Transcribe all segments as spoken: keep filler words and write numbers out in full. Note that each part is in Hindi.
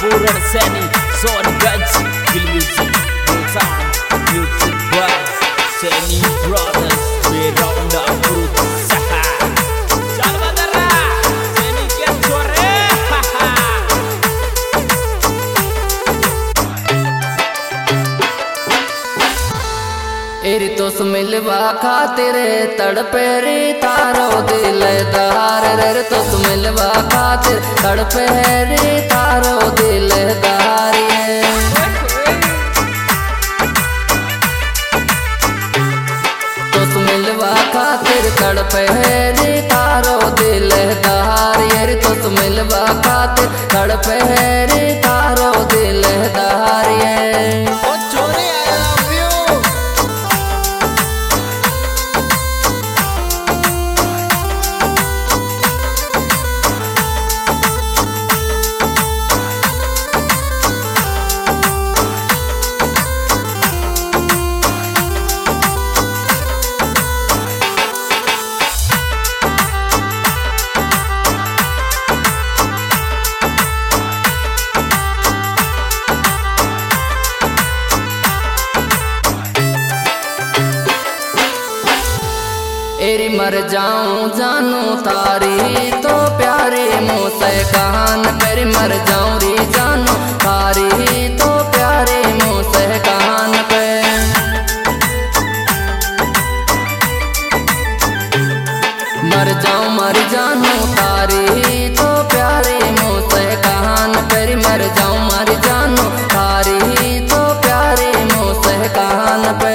पूरण सैनी सोनगंज film music sound music by Saini brothers वे राउंड अप सहा चल बदरा सैनी के छोरे एरी तो मिलवा खातिर तड़पे रे तारो दिलदार रे तो मिलवा खातिर तड़पे रे तारो दिलदार तो मिलवा खातिर तड़पे रे तारो दिलदार रे तो मिलवा खातिर तड़पे रे तारो दिलदार एरी मर जाऊं जानू तारी तो प्यारे मुझसे कहान पेरी मर जाऊं री जानू तारी तो प्यारे मुझसे कहान पे मर जाऊं मर जानू तारी तो प्यारे मुझसे कहान पेरी मर जाऊं मर जानू तारी तो प्यारे मुझसे कहान पे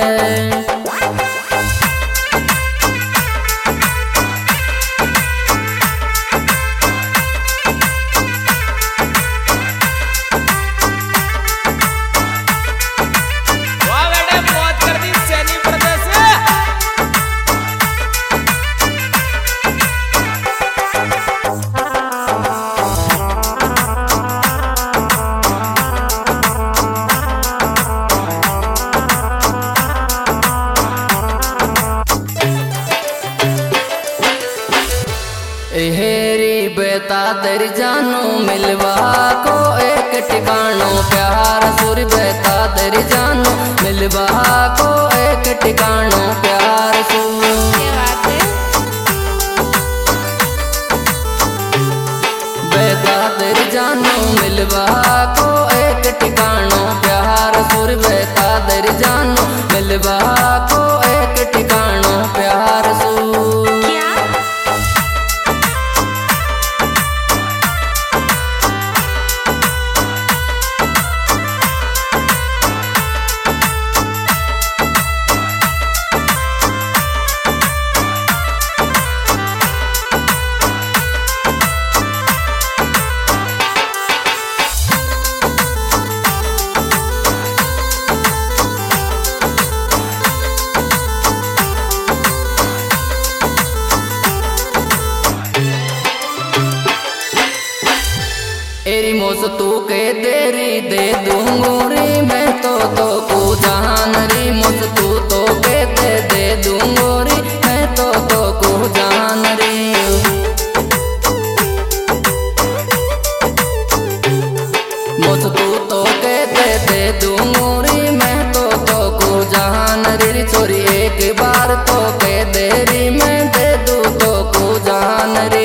हेरी बेता तेरी जानू मिलवा को एक ठिकानो प्यार सुर बेता तेरी जानू मिलवा को एक ठिकानो प्यार सुर बेता तेरी जानू मिलवा को एक ठिकानो प्यार सुर बेता तेरी जानू मिलवा को एक ठिकानो प्यार सुर एरी मोस तू के देरी दे दूंगोरी मैं तो तो को जान री मोस तू तो के दे दे दूंगोरी मैं तो तो को जान री मोस तू तो के दे दे दूंगोरी मैं तो तो को जान री छोरी एक बार तो के देरी मैं दे दू तो को जान री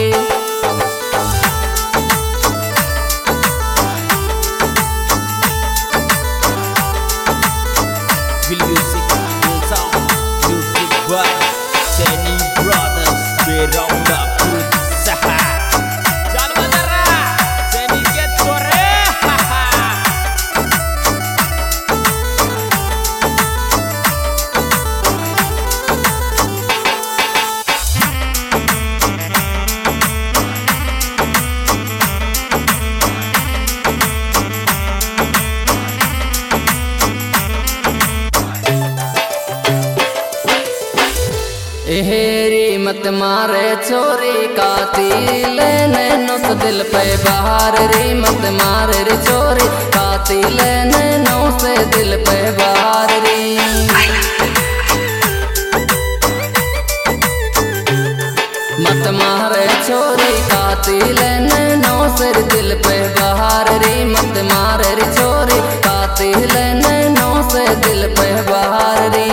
film music sound music by Saini brothers वे राउंड अप सहा चल बदरा सैनी के छोरे हेरी मत मारे छोरी कातिल नैनो से दिल पे बाहर री मत मारे रे छोरी कातिल नैनो से दिल पे बाहर री मत मारे छोरी कातिल नैनो से दिल पे बाहर री मत मार रे छोरी कातिल नैनों से दिल पे बहार री।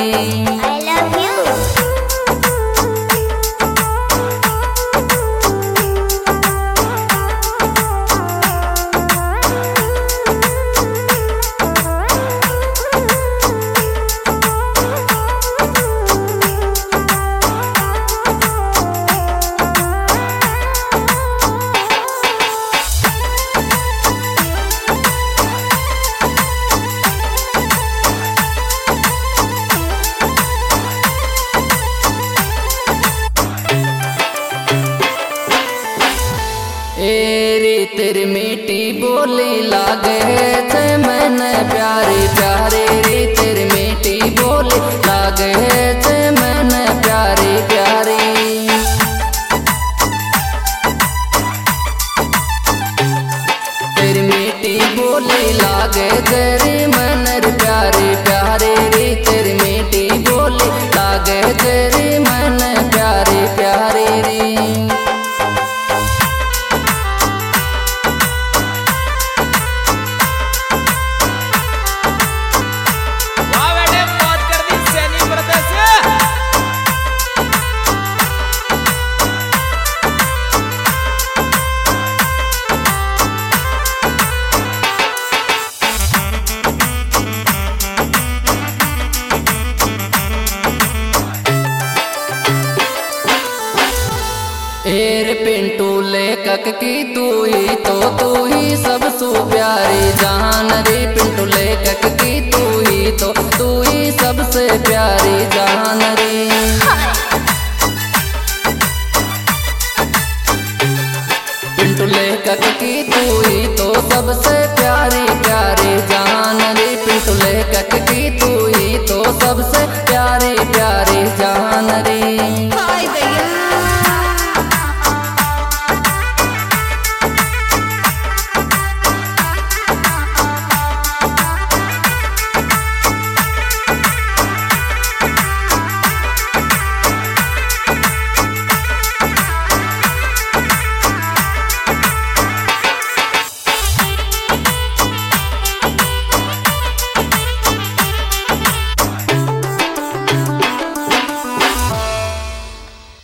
एरी तेरी मीठी बोली लागे थे मैंने प्यारी प्यारी री तेरी मीठी बोली लागे थे मैंने प्यारी प्यारी। तेरी मीठी बोली लागे तेरी मैंने प्यारी प्यारी री तेरी मीठी बोली लागे तेरी मैंने प्यारी प्यारी री। एर पिंटू लेखक की तू ही तो तू ही सबसु प्यारी जान रे पिंटू लेखक की तू ही तो तू ही सबसे प्यारी जान रे। पिंटू लेखक की तू ही तो सबसे प्यारी प्यारी जान रे पिंटू लेखक की तू